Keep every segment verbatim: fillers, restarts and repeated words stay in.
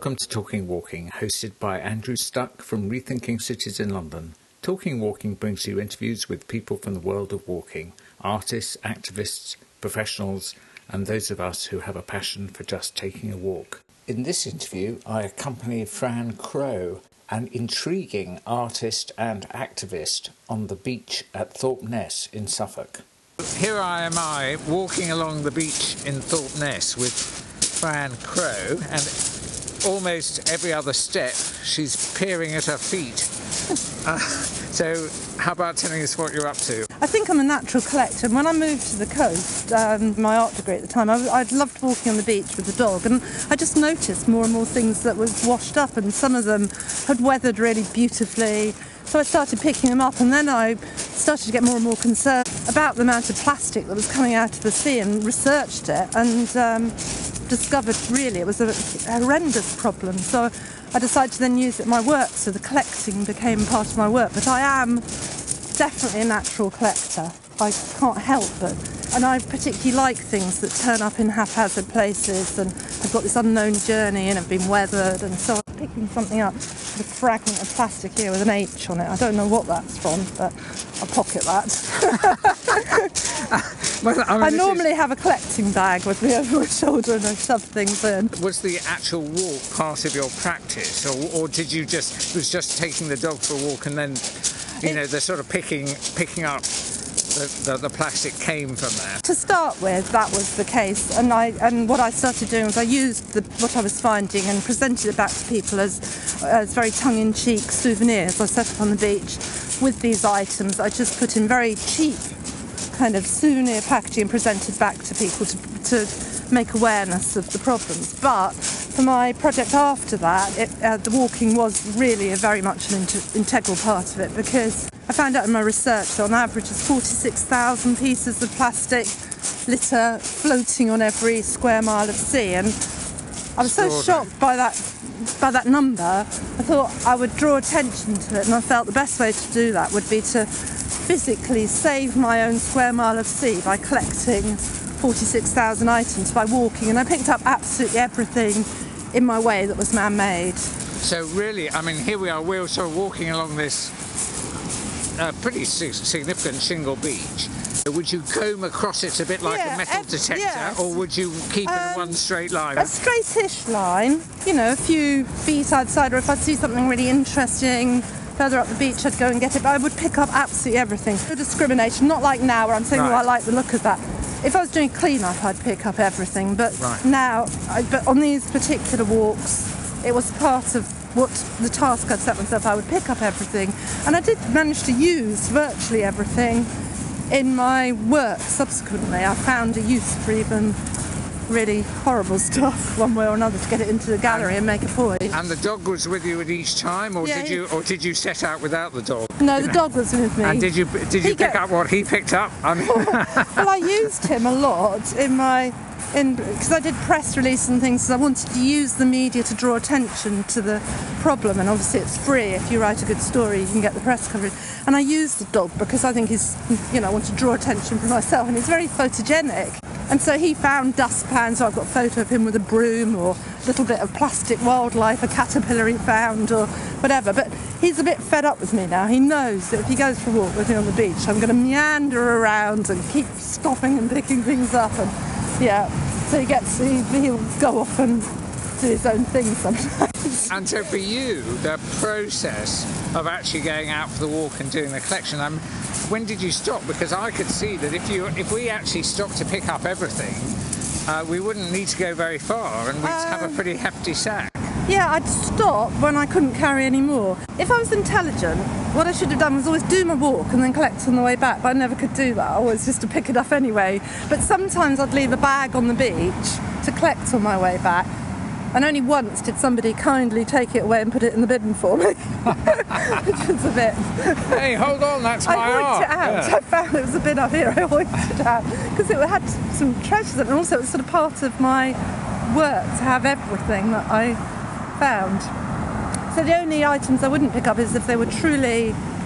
Welcome to Talking Walking, hosted by Andrew Stuck from Rethinking Cities in London. Talking Walking brings you interviews with people from the world of walking, artists, activists, professionals, and those of us who have a passion for just taking a walk. In this interview, I accompany Fran Crowe, an intriguing artist and activist on the beach at Thorpe Ness in Suffolk. Here I am I, walking along the beach in Thorpe Ness with Fran Crowe, and almost every other step she's peering at her feet. Uh, so how about telling us what you're up to? I think I'm a natural collector, and when I moved to the coast, um, my art degree at the time, I, I loved walking on the beach with the dog, and I just noticed more and more things that was washed up, and some of them had weathered really beautifully. So I started picking them up, and then I started to get more and more concerned about the amount of plastic that was coming out of the sea, and researched it, and um, discovered really it was a horrendous problem. So I decided to then use it in my work, so the collecting became part of my work. But I am definitely a natural collector. I can't help but. And I particularly like things that turn up in haphazard places and have got this unknown journey and have been weathered. And so I'm picking something up, a fragment of plastic here with an H on it. I don't know what that's from, but I'll pocket that. well, I, mean, I normally is... have a collecting bag with me over my shoulder and I shove things in. Was the actual walk part of your practice, or, or did you just, was just taking the dog for a walk and then, you it... know, the sort of picking, picking up The, the, the plastic came from there? To start with, that was the case, and I and what I started doing was I used the, what I was finding and presented it back to people as as very tongue-in-cheek souvenirs. I set up on the beach with these items I just put in very cheap kind of souvenir packaging and presented back to people to, to make awareness of the problems. But for my project after that, it, uh, the walking was really a very much an inter- integral part of it, because I found out in my research that on average there's forty-six thousand pieces of plastic litter floating on every square mile of sea, and I was so shocked by that by that number. I thought I would draw attention to it, and I felt the best way to do that would be to physically save my own square mile of sea by collecting forty-six thousand items by walking, and I picked up absolutely everything in my way that was man-made. So really, I mean, here we are, we're sort of walking along this a pretty significant shingle beach. Would you comb across it a bit like yeah, a metal detector, yes. or would you keep um, it in one straight line? A straightish line, you know, a few feet outside, or if I see something really interesting further up the beach, I'd go and get it. But I would pick up absolutely everything. No discrimination, not like now where I'm saying, right. oh, I like the look of that. If I was doing clean-up, I'd pick up everything. But right. now, I, but on these particular walks, it was part of what the task I'd set myself. I would pick up everything, and I did manage to use virtually everything in my work subsequently. I found a use for even really horrible stuff one way or another to get it into the gallery and, and make a point. And the dog was with you at each time, or yeah, did you or did you set out without the dog? No, the dog was with me. And did you did you he pick get... up what he picked up? I mean... well, I used him a lot in my In, because I did press release and things, so I wanted to use the media to draw attention to the problem, and obviously it's free. If you write a good story, you can get the press coverage. And I used the dog because I think he's, you know, I want to draw attention for myself, and he's very photogenic. And so he found dustpans, so I've got a photo of him with a broom, or a little bit of plastic wildlife, a caterpillar he found, or whatever. But he's a bit fed up with me now. He knows that if he goes for a walk with me on the beach, I'm going to meander around and keep stopping and picking things up, and yeah, so he gets, he, he'll go off and do his own thing sometimes. And so for you, the process of actually going out for the walk and doing the collection, um, when did you stop? Because I could see that if you, if we actually stopped to pick up everything, uh, we wouldn't need to go very far, and we'd um, have a pretty hefty sack. Yeah, I'd stop when I couldn't carry any more. If I was intelligent, what I should have done was always do my walk and then collect on the way back, but I never could do that. I always used to pick it up anyway. But sometimes I'd leave a bag on the beach to collect on my way back, and only once did somebody kindly take it away and put it in the bin for me, which was a bit... Hey, hold on, that's my art. I hoiked it out. Yeah. I found it was a bin up here. I hoiked it out because it had some treasures in it, and also it was sort of part of my work to have everything that I found. So the only items I wouldn't pick up is if they were truly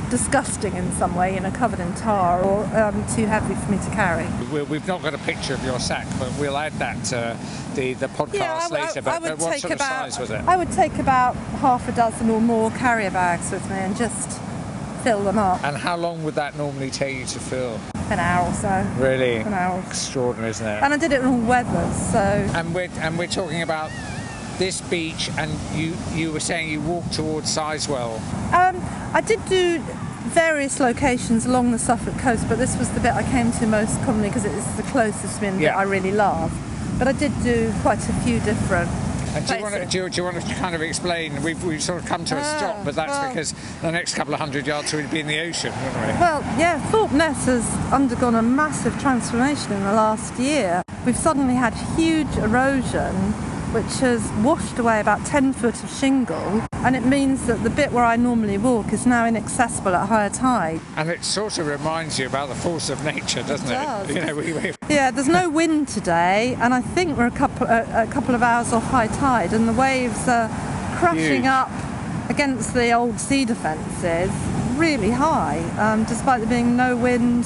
disgusting in some way, you know, covered in tar, or um, too heavy for me to carry. We've not got a picture of your sack, but we'll add that to the, the podcast yeah, I, later. I, but, I would but what take sort about, of size was it? I would take about half a dozen or more carrier bags with me and just fill them up. And how long would that normally take you to fill? An hour or so. Really? An hour. Extraordinary, isn't it? And I did it in all weathers, so... And we're, and we're talking about this beach, and you, you were saying you walked towards Sizewell. Um, I did do various locations along the Suffolk coast, but this was the bit I came to most commonly because it is the closest to me and the yeah. bit I really love. But I did do quite a few different And do you, want to, do, you, do you want to kind of explain? We've, we've sort of come to a ah, stop, but that's well, because the next couple of hundred yards we'd be in the ocean, wouldn't we? Well, yeah, Thorpe Ness has undergone a massive transformation in the last year. We've suddenly had huge erosion, which has washed away about ten foot of shingle, and it means that the bit where I normally walk is now inaccessible at higher tide. And it sort of reminds you about the force of nature, doesn't it? It does. You know, we, we... Yeah, there's no wind today, and I think we're a couple a, a couple of hours off high tide, and the waves are crashing Huge. up against the old sea defences really high, um, despite there being no wind.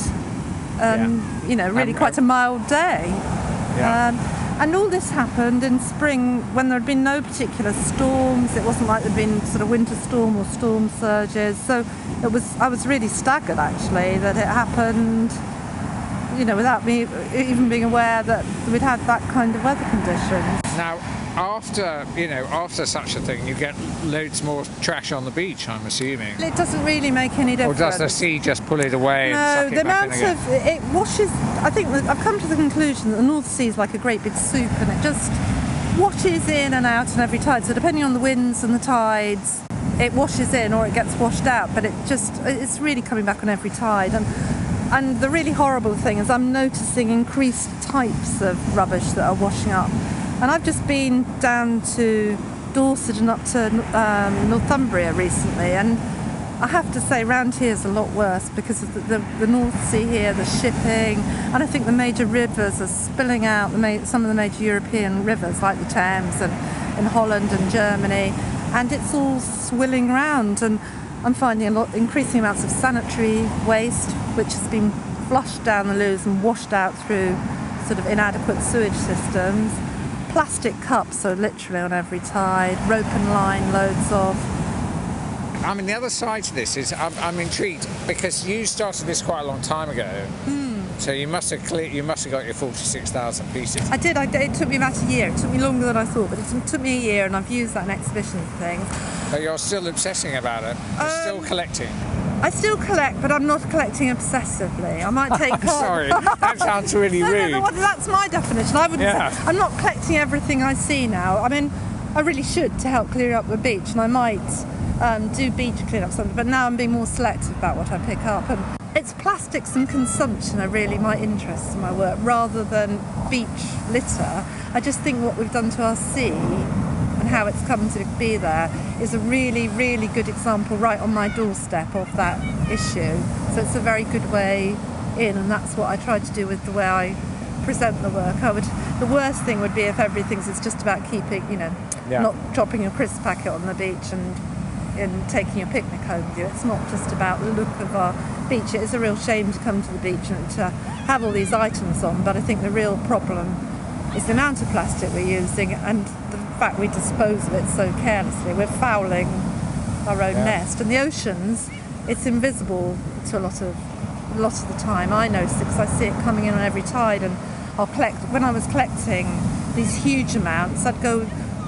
Um, yeah. You know, really um, quite a mild day. Yeah. Um, and all this happened in spring when there had been no particular storms. It wasn't like there'd been sort of winter storm or storm surges. So it was. I was really staggered actually that it happened. You know, without me even being aware that we'd had that kind of weather conditions. Now, after you know, after such a thing, you get loads more trash on the beach, I'm assuming. It doesn't really make any difference. Or does the sea just pull it away? No, and suck the it back amount in of it washes. I think that I've come to the conclusion that the North Sea is like a great big soup, and it just washes in and out on every tide. So depending on the winds and the tides, it washes in or it gets washed out. But it just it's really coming back on every tide. And and the really horrible thing is I'm noticing increased types of rubbish that are washing up. And I've just been down to Dorset and up to um, Northumbria recently, and I have to say round here is a lot worse because of the, the, the North Sea here, the shipping, and I think the major rivers are spilling out, the ma- some of the major European rivers like the Thames and in Holland and Germany, and it's all swilling around, and I'm finding a lot, increasing amounts of sanitary waste which has been flushed down the loos and washed out through sort of inadequate sewage systems. Plastic cups are literally on every tide, rope and line, loads of. I mean, the other side to this is I'm, I'm intrigued because you started this quite a long time ago. Mm. So you must have clear, you must have got your forty-six thousand pieces. I did. I, it took me about a year. It took me longer than I thought, but it took me a year, and I've used that in exhibitions and things. But you're still obsessing about it. You're um, still collecting. I still collect, but I'm not collecting obsessively. I might take part. Sorry, that sounds really no, rude. No, no, that's my definition. I wouldn't. Yeah. Say, I'm not collecting everything I see now. I mean, I really should to help clear up the beach, and I might um, do beach clean up something. But now I'm being more selective about what I pick up, and it's plastics and consumption are really my interests in my work, rather than beach litter. I just think what we've done to our sea and how it's come to be there is a really, really good example right on my doorstep of that issue. So it's a very good way in, and that's what I try to do with the way I present the work. I would, the worst thing would be if everything's it's just about keeping, you know, yeah. not dropping a crisp packet on the beach and and taking a picnic home with you. It's not just about the look of our beach. It is a real shame to come to the beach and to have all these items on, but I think the real problem is the amount of plastic we're using and the fact we dispose of it so carelessly. We're fouling our own yeah. nest. And the oceans, it's invisible to a lot of a lot of the time. I notice it because I see it coming in on every tide, and I'll collect. When I was collecting these huge amounts, I'd go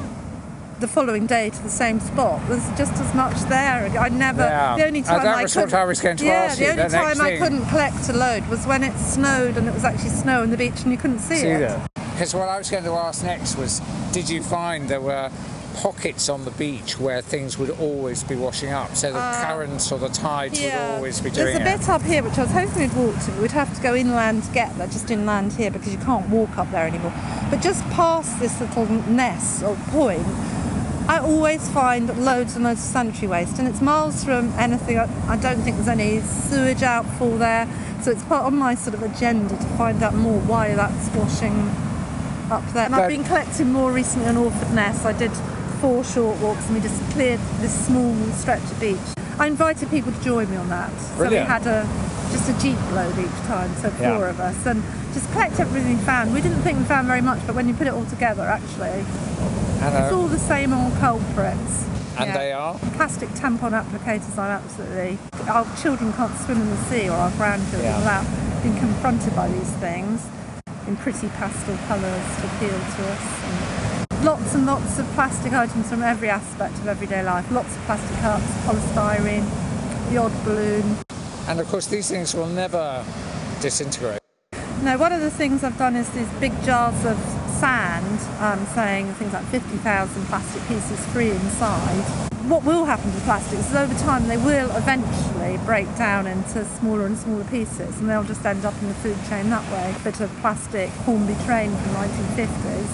the following day to the same spot. There's just as much there. I never. Yeah. The only time uh, that I was couldn't, what I was going to yeah, ask you. the only the time next I thing. couldn't collect a load was when it snowed and it was actually snow on the beach and you couldn't see, see it. That. Because what I was going to ask next was, did you find there were pockets on the beach where things would always be washing up, so the uh, currents or the tides yeah. would always be doing There's a it? bit up here which I was hoping we'd walk to, but we'd have to go inland to get there, just inland here, because you can't walk up there anymore. But just past this little ness or point, I always find loads and loads of sanitary waste, and it's miles from anything. I, I don't think there's any sewage outfall there, so it's part of my sort of agenda to find out more why that's washing up there. And but, I've been collecting more recently on Orford Ness. I did four short walks and we just cleared this small stretch of beach. I invited people to join me on that. So Brilliant. we had a just a jeep load each time, so four Yeah. of us, and just collect everything we found. We didn't think we found very much, but when you put it all together, actually, And, it's uh, all the same old culprits. and Yeah. they are? Plastic tampon applicators are absolutely... Our children can't swim in the sea, or our grandchildren, Yeah. without being confronted by these things in pretty pastel colours to appeal to us. And lots and lots of plastic items from every aspect of everyday life. Lots of plastic cups, polystyrene, the odd balloon. And of course these things will never disintegrate. No, one of the things I've done is these big jars of sand, um, saying things like fifty thousand plastic pieces free inside. What will happen to plastics is over time they will eventually break down into smaller and smaller pieces, and they'll just end up in the food chain that way. A bit of plastic Hornby train from the nineteen fifties,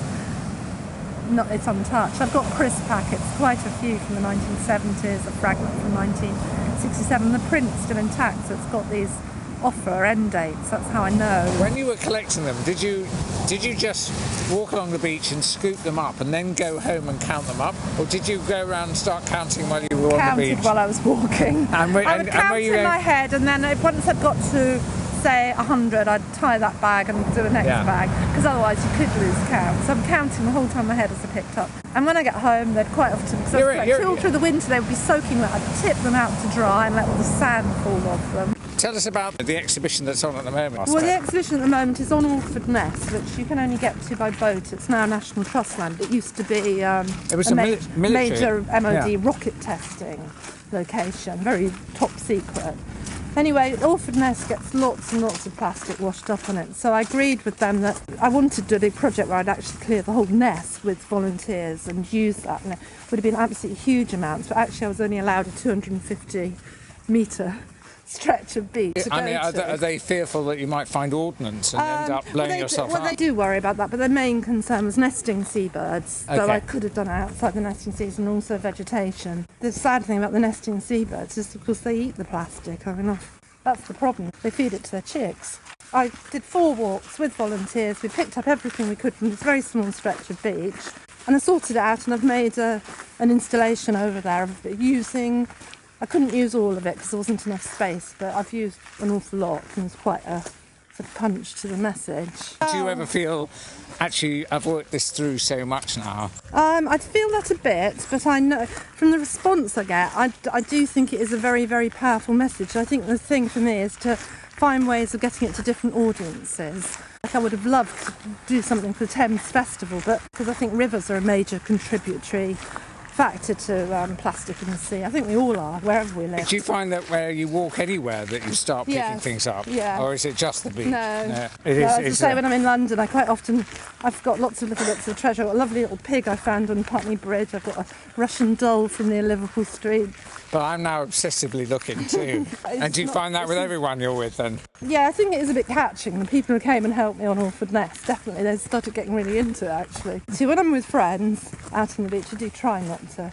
not, it's untouched. I've got crisp packets, quite a few from the nineteen seventies, a fragment from nineteen sixty-seven. The print's still intact, so it's got these offer end dates. That's how I know. When you were collecting them, did you did you just walk along the beach and scoop them up and then go home and count them up, or did you go around and start counting while you were on the beach? Counted while I was walking. And where- I and- would and count where you in go- my head, and then if- once I'd got to say a hundred, I'd tie that bag and do a next Yeah. bag, because otherwise you could lose count. So I'm counting the whole time my head as I picked up. And when I get home, they'd quite often, because You're- you're- all through the winter they would be soaking wet. I'd tip them out to dry and let all the sand fall off them. Tell us about the exhibition that's on at the moment. Well, the exhibition at the moment is on Alford Ness, which you can only get to by boat. It's now National Trust land. It used to be um, It was a, a ma- mili- military- major M O D yeah. rocket testing location, very top secret. Anyway, Alford Ness gets lots and lots of plastic washed up on it. So I agreed with them that I wanted to do a big project where I'd actually clear the whole Ness with volunteers and use that. And it would have been absolutely huge amounts, but actually I was only allowed a two hundred fifty metre stretch of beach to I go mean, are to. they, are they fearful that you might find ordnance and end Um, up blowing well, they yourself do, well, up? they do worry about that, but their main concern was nesting seabirds. So Okay. I could have done it outside the nesting season, and also vegetation. The sad thing about the nesting seabirds is, of course, they eat the plastic. I mean, that's the problem. They feed it to their chicks. I did four walks with volunteers. We picked up everything we could from this very small stretch of beach, and I sorted it out, and I've made a, an installation over there of using... I couldn't use all of it because there wasn't enough space, but I've used an awful lot, and it's quite a sort of punch to the message. Do you ever feel, actually, I've worked this through so much now? Um, I feel that a bit, but I know from the response I get, I, I do think it is a very, very powerful message. I think the thing for me is to find ways of getting it to different audiences. Like I would have loved to do something for the Thames Festival, but because I think rivers are a major contributory factor to um, plastic in the sea. I think we all are, wherever we live. Do you find that where you walk anywhere that you start picking Yes, things up? yeah. Or is it just the beach? No, it no, is. as I it's, say, uh, when I'm in London, I quite often, I've got lots of little bits of treasure. I've got a lovely little pig I found on Putney Bridge. I've got a Russian doll from near Liverpool Street. But I'm now obsessively looking too. And do you not- find that with everyone you're with then? Yeah, I think it is a bit catching. The people who came and helped me on Alford Ness, definitely, they started getting really into it, actually. See, when I'm with friends out on the beach, I do try not to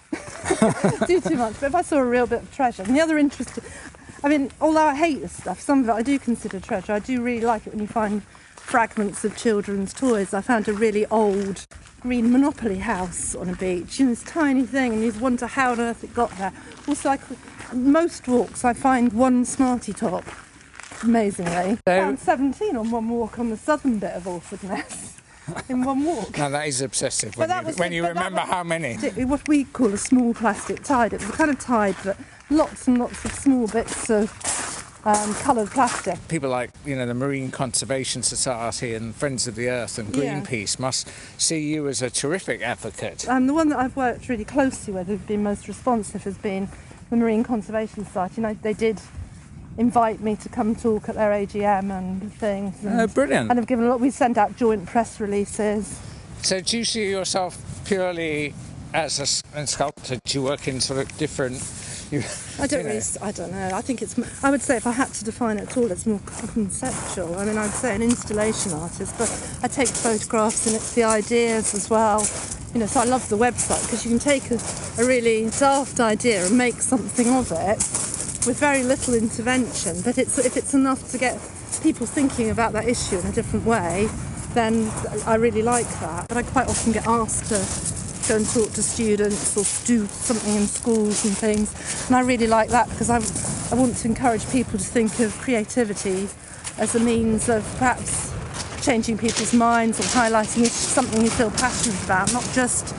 do too much, but if I saw a real bit of treasure, and the other interest, I mean, although I hate this stuff, some of it I do consider treasure. I do really like it when you find fragments of children's toys. I found a really old green Monopoly house on a beach, you know, this tiny thing, and you wonder how on earth it got there. Also, I could, most walks I find one Smarty Top, amazingly. So- I found seventeen on one walk on the southern bit of Alford Ness. In one walk. Now that is obsessive But when that you, was when the- you but that remember was how many. Particularly what we call a small plastic tide. It was the kind of tide that lots and lots of small bits of um, coloured plastic. People like, you know, the Marine Conservation Society and Friends of the Earth and Yeah. Greenpeace must see you as a terrific advocate. Um, the one that I've worked really closely with, who've been most responsive, has been the Marine Conservation Society. You know, they did invite me to come talk at their A G M and things. And, Oh, brilliant. And have given a lot. We send out joint press releases. So do you see yourself purely as a s- a sculptor? Do you work in sort of different... You, I don't you know, really, I don't know. I think it's, I would say if I had to define it at all, it's more conceptual. I mean, I'd say an installation artist, but I take photographs and it's the ideas as well. You know, so I love the website because you can take a, a really daft idea and make something of it with very little intervention. But it's, if it's enough to get people thinking about that issue in a different way, then I really like that. But I quite often get asked to go and talk to students or do something in schools and things. And I really like that because I, I want to encourage people to think of creativity as a means of perhaps changing people's minds or highlighting something you feel passionate about, not just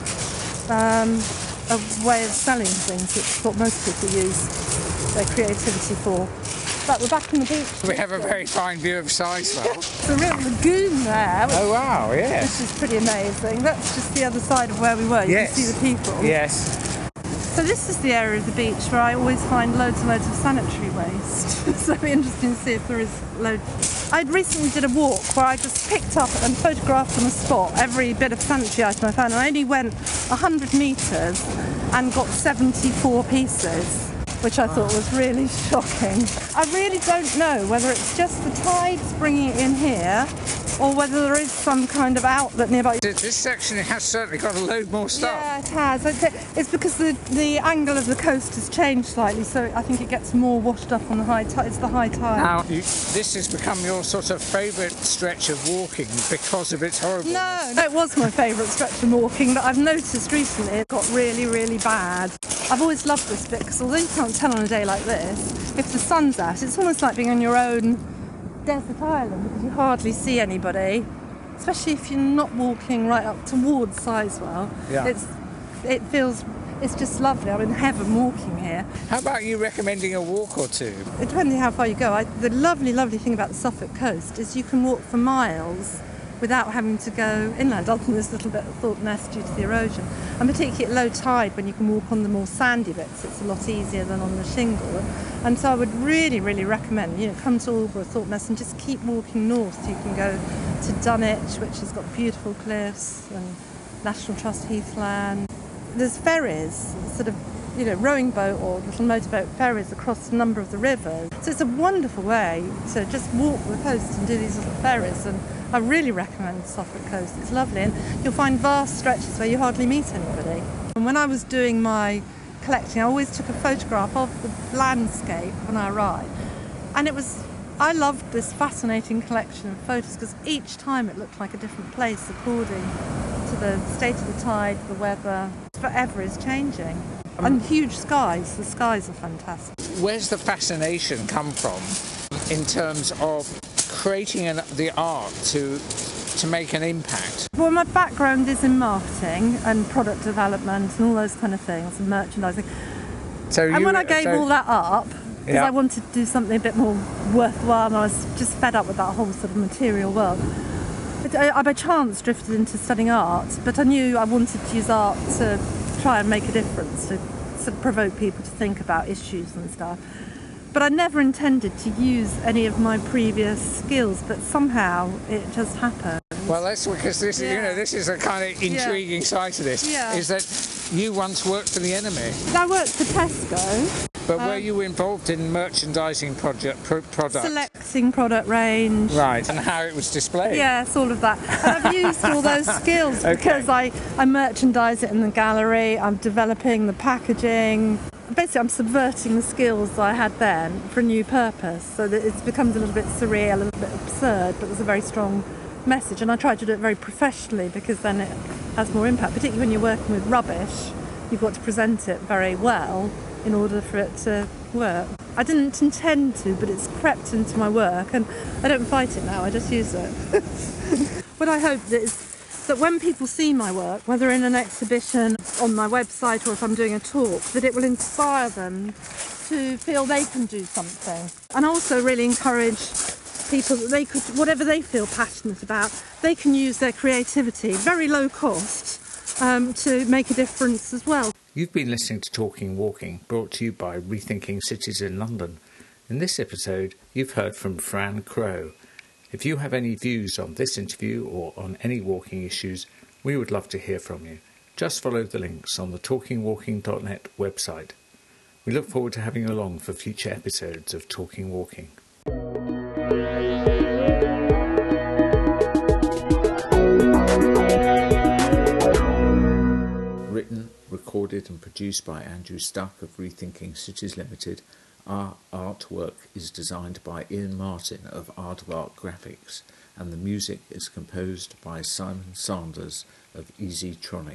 um, a way of selling things. It's what most people use their creativity for. But we're back in the beach. We have a very fine view of Sizewell. It's a real lagoon there. Which, oh wow, yes. Which is pretty amazing. That's just the other side of where we were. You yes. can see the people. Yes. So this is the area of the beach where I always find loads and loads of sanitary waste. So it'll be interesting to see if there is loads. I recently did a walk where I just picked up and photographed on the spot every bit of sanitary item I found. And I only went one hundred metres and got seventy-four pieces, which I thought was really shocking. I really don't know whether it's just the tides bringing it in here or whether there is some kind of outlet nearby. This section has certainly got a load more stuff. Yeah, it has. It's because the, the angle of the coast has changed slightly, so I think it gets more washed up on the high tide. It's the high tide. Now, you, this has become your sort of favourite stretch of walking because of its horribleness. No, no, it was my favourite stretch of walking, but I've noticed recently it got really, really bad. I've always loved this bit because although you can't tell on a day like this, if the sun's out, it's almost like being on your own desert island because you hardly see anybody, especially if you're not walking right up towards Sizewell. Yeah. It's, it feels, it's just lovely. I'm in heaven walking here. How about you recommending a walk or two? Depending how far you go. I, the lovely, lovely thing about the Suffolk coast is you can walk for miles without having to go inland, other than this little bit of Thorpe Nest due to the erosion. And particularly at low tide, when you can walk on the more sandy bits, it's a lot easier than on the shingle. And so I would really, really recommend, you know, come to Aldborough, Thorpe Nest, and just keep walking north. You can go to Dunwich, which has got beautiful cliffs, and National Trust heathland. There's ferries, sort of, you know, rowing boat or little motorboat ferries across a number of the rivers. So it's a wonderful way to just walk the coast and do these little ferries. And I really recommend the Suffolk coast. It's lovely, and you'll find vast stretches where you hardly meet anybody. And when I was doing my collecting, I always took a photograph of the landscape when I arrived. And it was, I loved this fascinating collection of photos because each time it looked like a different place according to the state of the tide, the weather. Forever is changing. Um, and huge skies, the skies are fantastic. Where's the fascination come from in terms of creating an, the art to to make an impact? Well, my background is in marketing and product development and all those kind of things, and merchandising. So and you, when I gave so, all that up, because yeah. I wanted to do something a bit more worthwhile, and I was just fed up with that whole sort of material world. But I, I by chance drifted into studying art, but I knew I wanted to use art to try and make a difference, to sort of provoke people to think about issues and stuff. But I never intended to use any of my previous skills, but somehow it just happened. Well, that's because this, yeah. you know, this is a kind of intriguing yeah. side to this. Yeah. Is that you once worked for the enemy? I worked for Tesco. But um, were you involved in merchandising project pro- products? Selecting product range. Right, and how it was displayed? Yes, all of that. And I've used all those skills okay. because I, I merchandise it in the gallery, I'm developing the packaging. Basically, I'm subverting the skills I had then for a new purpose, so that it becomes a little bit surreal, a little bit absurd, but there's a very strong message. And I try to do it very professionally because then it has more impact, particularly when you're working with rubbish. You've got to present it very well in order for it to work. I didn't intend to, but it's crept into my work, and I don't fight it now, I just use it. What I hope is that when people see my work, whether in an exhibition, on my website, or if I'm doing a talk, that it will inspire them to feel they can do something. And also really encourage people that they could, whatever they feel passionate about, they can use their creativity, very low cost, um, to make a difference as well. You've been listening to Talking Walking, brought to you by Rethinking Cities in London. In this episode, you've heard from Fran Crowe. If you have any views on this interview or on any walking issues, we would love to hear from you. Just follow the links on the talking walking dot net website. We look forward to having you along for future episodes of Talking Walking. Written, recorded and produced by Andrew Stuck of Rethinking Cities Limited. Our artwork is designed by Ian Martin of Aardvark Graphics, and the music is composed by Simon Sanders of Easytronic.